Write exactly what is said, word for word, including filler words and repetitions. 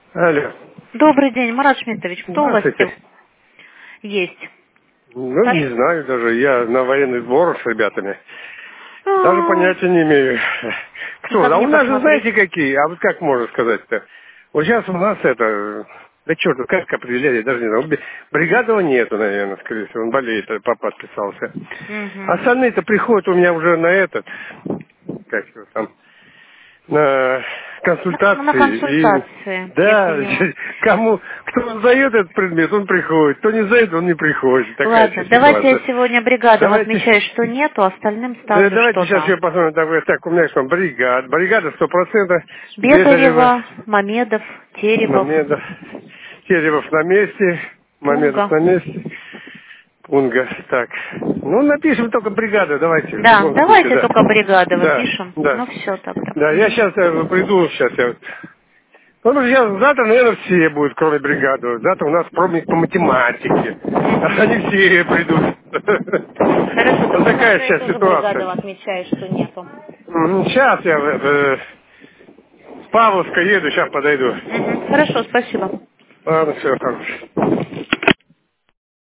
Алло. Добрый день, Марат Шмитович. Кто у вас Здравствуйте. есть? Ну, Так? не знаю даже. Я на военный сбор с ребятами. Даже А, понятия не имею. Кто? Как А у мне нас же посмотреть? знаете какие? А вот как можно сказать-то? Вот сейчас у нас это... Да черт, как определять, я даже не знаю. Бри- Бригадова нету, наверное, скорее всего. Он болеет, папа отписался. Угу. Остальные-то приходят у меня уже на этот... Как его там... На На, на консультации. И консультации, я да, поняла. кому кто сдает этот предмет, он приходит. Кто не сдает, он не приходит. Такая Ладно, сейчас давайте я ситуация. сегодня бригадам Давайте, отмечаю, что нету, остальным да, ставлю, давайте что сейчас да. я посмотрим. Так, так, у меня что, бригада. Бригада сто процентов. Бедарева, Бедарева, Мамедов, Теребов, Мамедов. Теребов на месте. Мамедов Пунга. на месте. Пунга. Так. Ну, напишем только бригаду, давайте, в Да, любом случае, давайте да. только Бригадова Да, пишем. да. Ну все тогда. Да, я Мгм. сейчас приду, сейчас я... Ну, друзья, завтра, наверное, все будут, кроме бригады. Завтра у нас пробник по математике. Мгм. Они все придут. Хорошо, Вот тогда такая завтра я сейчас тоже ситуация. Бригадова отмечаю, что нету. Сейчас я э, с Павловска еду, сейчас подойду. Мгм. Хорошо, спасибо. Ладно, все, хорошо.